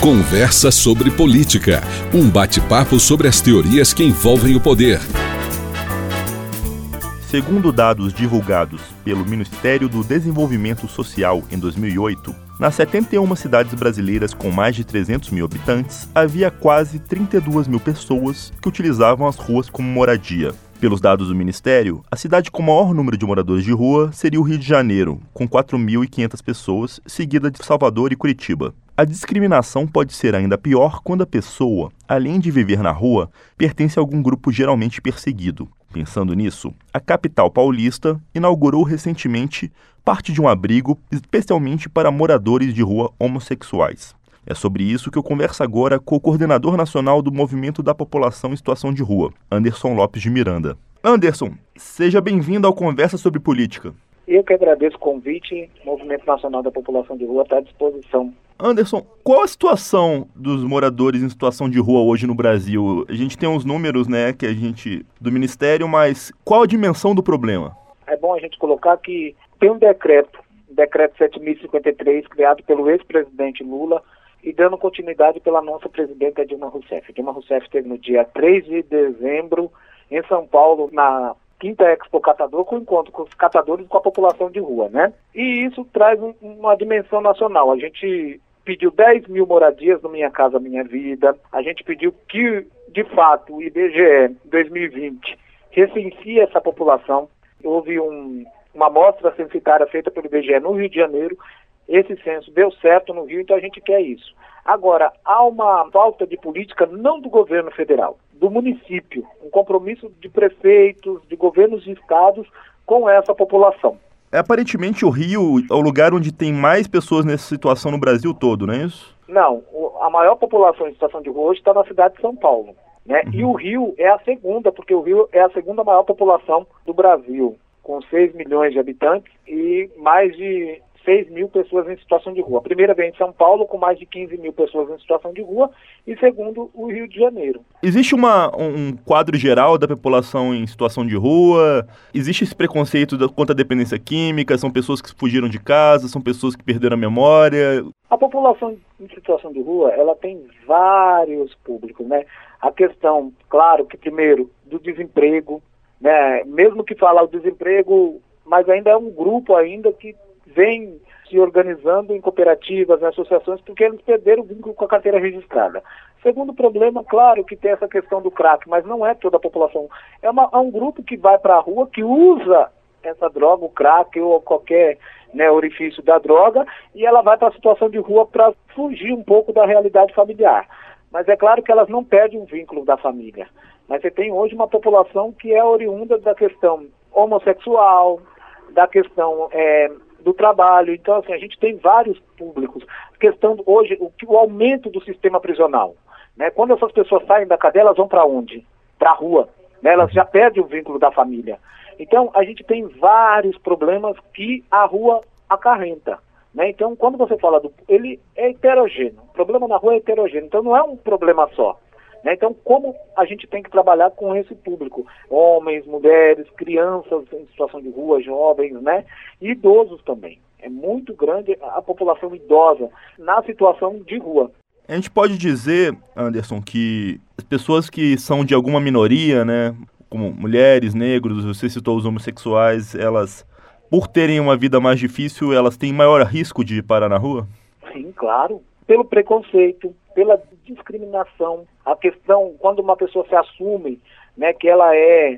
Conversa sobre política, um bate-papo sobre as teorias que envolvem o poder. Segundo dados divulgados pelo Ministério do Desenvolvimento Social em 2008, nas 71 cidades brasileiras com mais de 300 mil habitantes, havia quase 32 mil pessoas que utilizavam as ruas como moradia. Pelos dados do Ministério, a cidade com maior número de moradores de rua seria o Rio de Janeiro, com 4.500 pessoas, seguida de Salvador e Curitiba. A discriminação pode ser ainda pior quando a pessoa, além de viver na rua, pertence a algum grupo geralmente perseguido. Pensando nisso, a capital paulista inaugurou recentemente parte de um abrigo especialmente para moradores de rua homossexuais. É sobre isso que eu converso agora com o coordenador nacional do Movimento da População em Situação de Rua, Anderson Lopes de Miranda. Anderson, seja bem-vindo ao Conversa sobre Política. Eu que agradeço o convite, o Movimento Nacional da População de Rua está à disposição. Anderson, qual a situação dos moradores em situação de rua hoje no Brasil? A gente tem uns números, do Ministério, mas qual a dimensão do problema? É bom a gente colocar que tem um decreto 7.053, criado pelo ex-presidente Lula e dando continuidade pela nossa presidenta Dilma Rousseff. Dilma Rousseff esteve no dia 3 de dezembro em São Paulo, na Quinta Expo Catador, com o encontro com os catadores e com a população de rua, né? E isso traz uma dimensão nacional. A gente pediu 10 mil moradias no Minha Casa Minha Vida. A gente pediu que, de fato, o IBGE 2020 recensie essa população. Houve uma amostra censitária feita pelo IBGE no Rio de Janeiro. Esse censo deu certo no Rio, então a gente quer isso. Agora, há uma falta de política não do governo federal, do município, um compromisso de prefeitos, de governos de estados com essa população. Aparentemente o Rio é o lugar onde tem mais pessoas nessa situação no Brasil todo, não é isso? Não, a maior população em situação de rua hoje está na cidade de São Paulo, né? Uhum. E o Rio é a segunda, porque o Rio é a segunda maior população do Brasil, com 6 milhões de habitantes e mais de 6 mil pessoas em situação de rua. A primeira vem em São Paulo, com mais de 15 mil pessoas em situação de rua, e segundo, o Rio de Janeiro. Existe um quadro geral da população em situação de rua? Existe esse preconceito contra a dependência química? São pessoas que fugiram de casa? São pessoas que perderam a memória? A população em situação de rua, ela tem vários públicos, né? A questão, claro, que primeiro, do desemprego, né? Mesmo que falar o desemprego, mas ainda é um grupo ainda que vem se organizando em cooperativas, em associações, porque eles perderam o vínculo com a carteira registrada. Segundo problema, claro que tem essa questão do crack, mas não é toda a população. É um grupo que vai para a rua, que usa essa droga, o crack ou qualquer orifício da droga, e ela vai para a situação de rua para fugir um pouco da realidade familiar. Mas é claro que elas não perdem o vínculo da família. Mas você tem hoje uma população que é oriunda da questão homossexual, da questão do trabalho. Então, assim, a gente tem vários públicos. A questão hoje, o aumento do sistema prisional, né? Quando essas pessoas saem da cadeia, elas vão para onde? Para a rua, né? Elas já perdem o vínculo da família. Então, a gente tem vários problemas que a rua acarreta, né? Então, quando você fala ele é heterogêneo. O problema na rua é heterogêneo. Então, não é um problema só. Então, como a gente tem que trabalhar com esse público? Homens, mulheres, crianças em situação de rua, jovens, né? E idosos também. É muito grande a população idosa na situação de rua. A gente pode dizer, Anderson, que as pessoas que são de alguma minoria, né? Como mulheres, negros, você citou os homossexuais, elas, por terem uma vida mais difícil, elas têm maior risco de parar na rua? Sim, claro. Pelo preconceito, pela discriminação, a questão, quando uma pessoa se assume, né, que ela é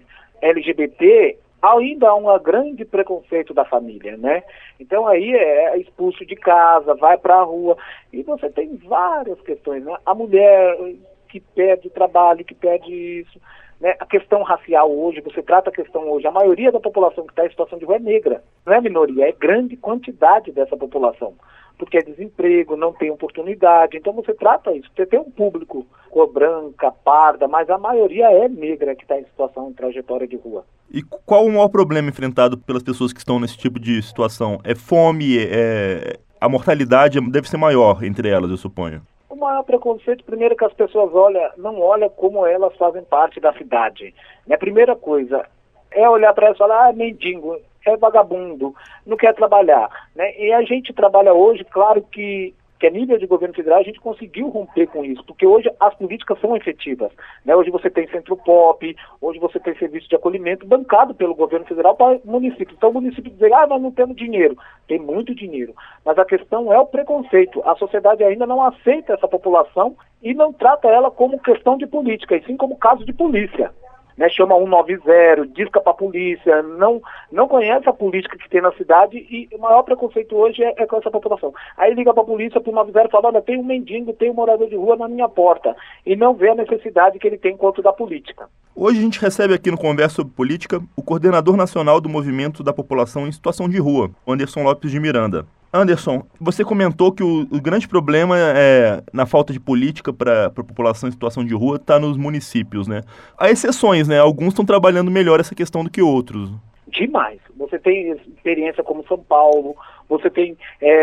LGBT, ainda há um grande preconceito da família, né? Então aí é expulso de casa, vai para a rua, e você tem várias questões, né? A mulher que perde trabalho, que perde isso, né? A questão racial hoje, você trata a questão hoje, a maioria da população que está em situação de rua é negra, não é minoria, é grande quantidade dessa população, porque é desemprego, não tem oportunidade, então você trata isso. Você tem um público cor branca, parda, mas a maioria é negra que está em situação, em trajetória de rua. E qual o maior problema enfrentado pelas pessoas que estão nesse tipo de situação? É fome? A mortalidade deve ser maior entre elas, eu suponho. O maior preconceito, primeiro, que as pessoas não olham como elas fazem parte da cidade. A primeira coisa é olhar para elas e falar, mendigo, é vagabundo, não quer trabalhar, né? E a gente trabalha hoje, claro que que a nível de governo federal a gente conseguiu romper com isso, porque hoje as políticas são efetivas, né? Hoje você tem centro pop, hoje você tem serviço de acolhimento bancado pelo governo federal para municípios. Então o município dizer, nós não temos dinheiro. Tem muito dinheiro, mas a questão é o preconceito. A sociedade ainda não aceita essa população e não trata ela como questão de política, e sim como caso de polícia. Né, chama 190, disca para a polícia, não conhece a política que tem na cidade, e o maior preconceito hoje é com essa população. Aí liga para a polícia, para o 190 e fala, olha, tem um mendigo, tem um morador de rua na minha porta, e não vê a necessidade que ele tem quanto da política. Hoje a gente recebe aqui no Conversa sobre Política o coordenador nacional do Movimento da População em Situação de Rua, Anderson Lopes de Miranda. Anderson, você comentou que o grande problema na falta de política para a população em situação de rua está nos municípios, né? Há exceções, né? Alguns estão trabalhando melhor essa questão do que outros. Demais. Você tem experiência como São Paulo, você tem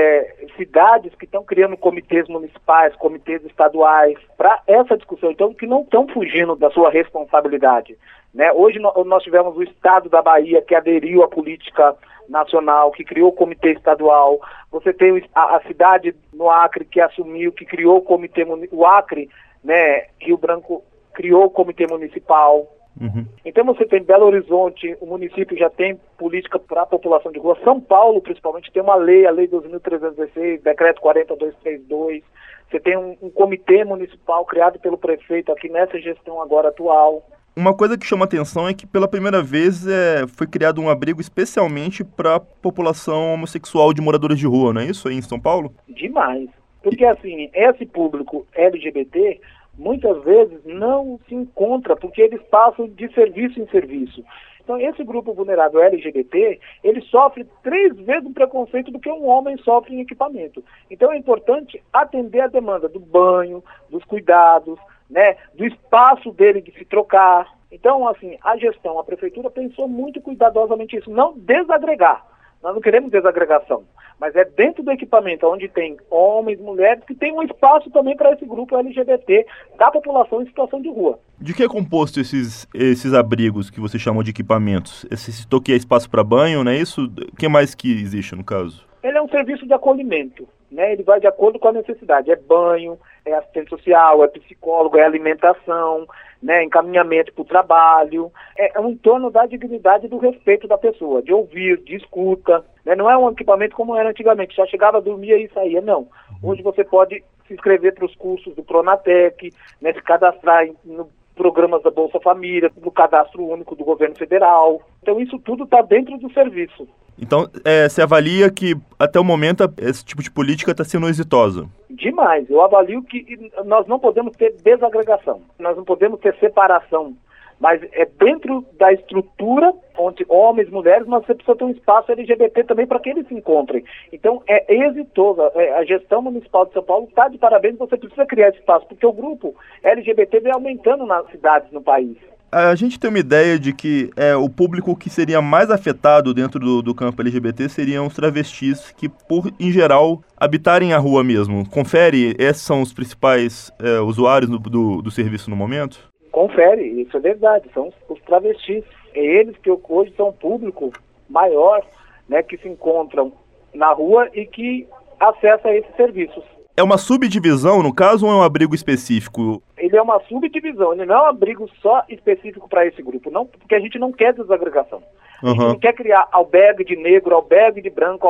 cidades que estão criando comitês municipais, comitês estaduais, para essa discussão, então, que não estão fugindo da sua responsabilidade. Né? Hoje nós tivemos o estado da Bahia que aderiu à política nacional, que criou o comitê estadual. Você tem a cidade no Acre que assumiu, que criou o comitê o Acre, né, Rio Branco criou o comitê municipal. Uhum. Então você tem Belo Horizonte, o município já tem política para a população de rua. São Paulo, principalmente, tem uma lei, a Lei 2.316, Decreto 40232. Você tem um comitê municipal criado pelo prefeito aqui nessa gestão agora atual. Uma coisa que chama atenção é que pela primeira vez foi criado um abrigo especialmente para a população homossexual de moradores de rua, não é isso aí em São Paulo? Demais. Porque assim, esse público LGBT muitas vezes não se encontra porque eles passam de serviço em serviço. Então esse grupo vulnerável LGBT, ele sofre 3 vezes o preconceito do que um homem sofre em equipamento. Então é importante atender a demanda do banho, dos cuidados, né, do espaço dele de se trocar. Então, assim, a gestão, a prefeitura pensou muito cuidadosamente isso, não desagregar. Nós não queremos desagregação, mas é dentro do equipamento, onde tem homens, mulheres, que tem um espaço também para esse grupo LGBT da população em situação de rua. De que é composto esses abrigos que você chamou de equipamentos? Esse citou que é espaço para banho, não é isso? O que mais que existe no caso? Ele é um serviço de acolhimento, né? Ele vai de acordo com a necessidade. É banho, é assistente social, é psicólogo, é alimentação, né? Encaminhamento para o trabalho. É um entorno da dignidade e do respeito da pessoa, de ouvir, de escuta. Né? Não é um equipamento como era antigamente, só chegava, dormia e saía, não. Hoje você pode se inscrever para os cursos do Pronatec, né? Se cadastrar no programas da Bolsa Família, no cadastro único do governo federal. Então isso tudo está dentro do serviço. Então, você avalia que, até o momento, esse tipo de política está sendo exitosa? Demais. Eu avalio que nós não podemos ter desagregação, nós não podemos ter separação, mas é dentro da estrutura, onde homens, mulheres, mas você precisa ter um espaço LGBT também para que eles se encontrem. Então, é exitosa. A gestão municipal de São Paulo está de parabéns, você precisa criar esse espaço, porque o grupo LGBT vem aumentando nas cidades no país. A gente tem uma ideia de que o público que seria mais afetado dentro do campo LGBT seriam os travestis que, em geral, habitarem a rua mesmo. Confere, esses são os principais usuários do serviço no momento? Confere, isso é verdade, são os travestis. É eles que hoje são um público maior, né, que se encontram na rua e que acessa esses serviços. É uma subdivisão, no caso, ou é um abrigo específico? Ele é uma subdivisão, ele não é um abrigo só específico para esse grupo, não, porque a gente não quer desagregação. A gente não quer criar albergue de negro, albergue de branco,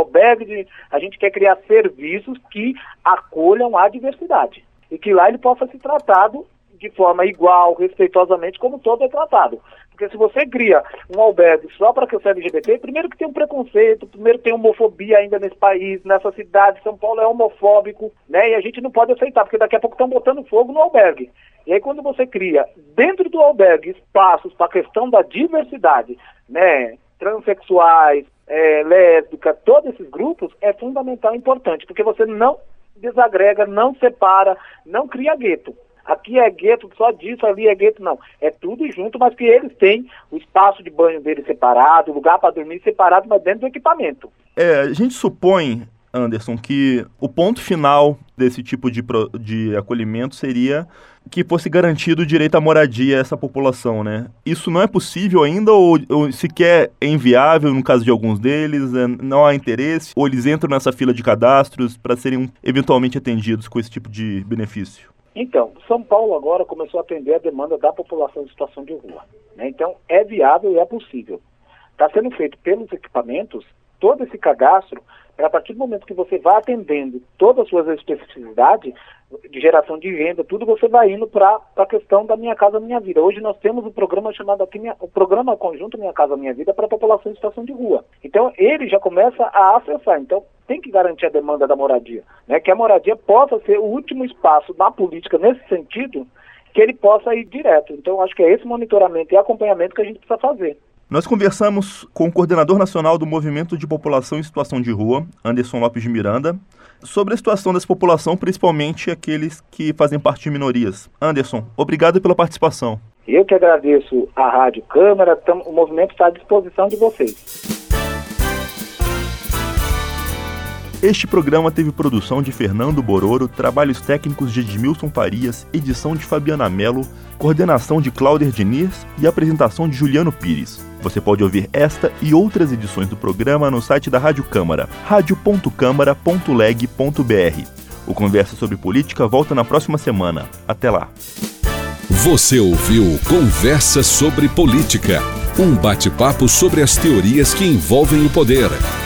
A gente quer criar serviços que acolham a diversidade e que lá ele possa ser tratado de forma igual, respeitosamente, como todo é tratado. Porque se você cria um albergue só para que eu seja LGBT, primeiro que tem um preconceito, primeiro tem homofobia ainda nesse país, nessa cidade, São Paulo é homofóbico, né? E a gente não pode aceitar, porque daqui a pouco estão botando fogo no albergue. E aí quando você cria dentro do albergue espaços para a questão da diversidade, né? Transexuais, lésbicas, todos esses grupos, é fundamental e importante, porque você não desagrega, não separa, não cria gueto. Aqui é gueto só disso, ali é gueto, não. É tudo junto, mas que eles têm o espaço de banho deles separado, o lugar para dormir separado, mas dentro do equipamento. A gente supõe, Anderson, que o ponto final desse tipo de acolhimento seria que fosse garantido o direito à moradia a essa população, né? Isso não é possível ainda ou sequer é inviável no caso de alguns deles? Não há interesse? Ou eles entram nessa fila de cadastros para serem eventualmente atendidos com esse tipo de benefício? Então, São Paulo agora começou a atender a demanda da população em situação de rua, né? Então, é viável e é possível. Está sendo feito pelos equipamentos todo esse cadastro, a partir do momento que você vai atendendo todas as suas especificidades de geração de renda, tudo você vai indo para a questão da Minha Casa Minha Vida. Hoje nós temos um programa chamado aqui, o Programa Conjunto Minha Casa Minha Vida para a população em situação de rua. Então, ele já começa a acessar. Então, tem que garantir a demanda da moradia, né? Que a moradia possa ser o último espaço na política, nesse sentido, que ele possa ir direto. Então, acho que é esse monitoramento e acompanhamento que a gente precisa fazer. Nós conversamos com o coordenador nacional do Movimento de População em Situação de Rua, Anderson Lopes de Miranda, sobre a situação dessa população, principalmente aqueles que fazem parte de minorias. Anderson, obrigado pela participação. Eu que agradeço a Rádio Câmara, o movimento está à disposição de vocês. Este programa teve produção de Fernando Bororo, trabalhos técnicos de Edmilson Farias, edição de Fabiana Mello, coordenação de Cláudia Diniz e apresentação de Juliano Pires. Você pode ouvir esta e outras edições do programa no site da Rádio Câmara, radio.câmara.leg.br. O Conversa sobre Política volta na próxima semana. Até lá. Você ouviu Conversa sobre Política, um bate-papo sobre as teorias que envolvem o poder.